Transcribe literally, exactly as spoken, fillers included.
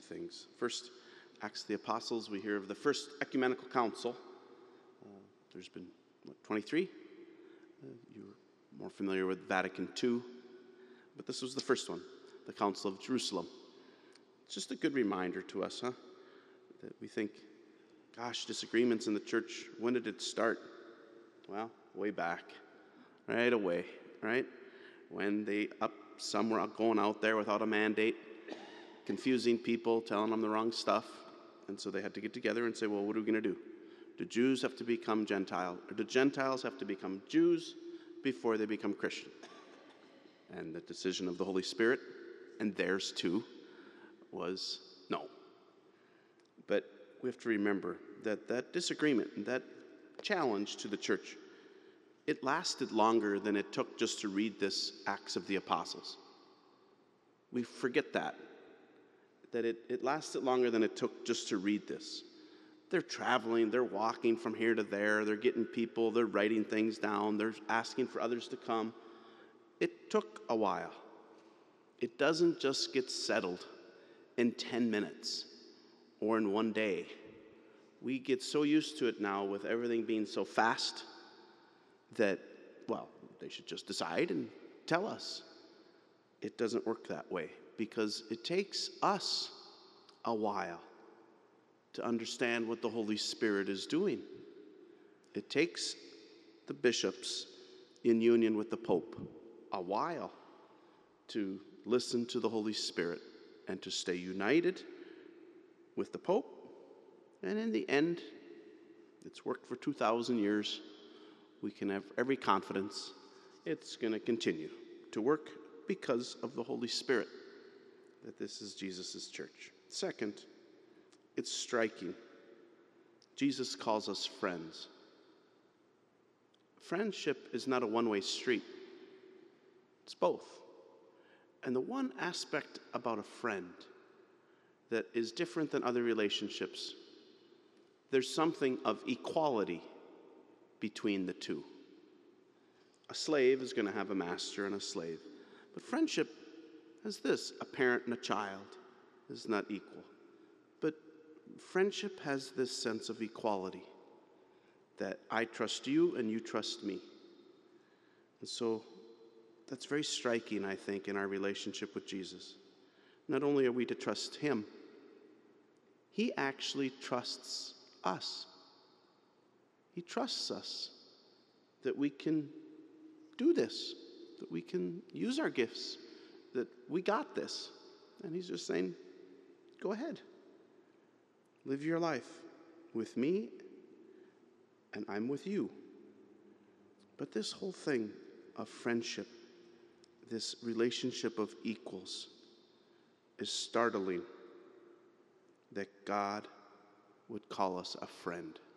things. First, Acts of the Apostles, we hear of the First Ecumenical Council. Uh, there's been, what, twenty-three? Uh, you're more familiar with Vatican Two, but this was the first one, the Council of Jerusalem. It's just a good reminder to us, huh? That we think, gosh, disagreements in the church, when did it start? Well, way back, right away, right? When they up, some were going out there without a mandate, confusing people, telling them the wrong stuff. And so they had to get together and say, well, what are we going to do? Do Jews have to become Gentiles? Or do Gentiles have to become Jews before they become Christian? And the decision of the Holy Spirit, and theirs too, was no. But we have to remember that that disagreement and that challenge to the church, it lasted longer than it took just to read this Acts of the Apostles. We forget that, that it, it lasted longer than it took just to read this. They're traveling, they're walking from here to there, they're getting people, they're writing things down, they're asking for others to come. It took a while. It doesn't just get settled in ten minutes or in one day. We get so used to it now with everything being so fast that, well, they should just decide and tell us. It doesn't work that way because it takes us a while to understand what the Holy Spirit is doing. It takes the bishops in union with the Pope a while to listen to the Holy Spirit and to stay united with the Pope. And in the end, it's worked for two thousand years. We can have every confidence it's going to continue to work because of the Holy Spirit, that this is Jesus' church. Second, it's striking. Jesus calls us friends. Friendship is not a one-way street. It's both. And the one aspect about a friend that is different than other relationships, there's something of equality between the two. A slave is going to have a master and a slave. But friendship has this, a parent and a child is not equal. But friendship has this sense of equality, that I trust you and you trust me. And so that's very striking, I think, in our relationship with Jesus. Not only are we to trust him, he actually trusts us. He trusts us that we can do this, that we can use our gifts, that we got this. And he's just saying, go ahead. Live your life with me, and I'm with you. But this whole thing of friendship, this relationship of equals, is startling that God would call us a friend.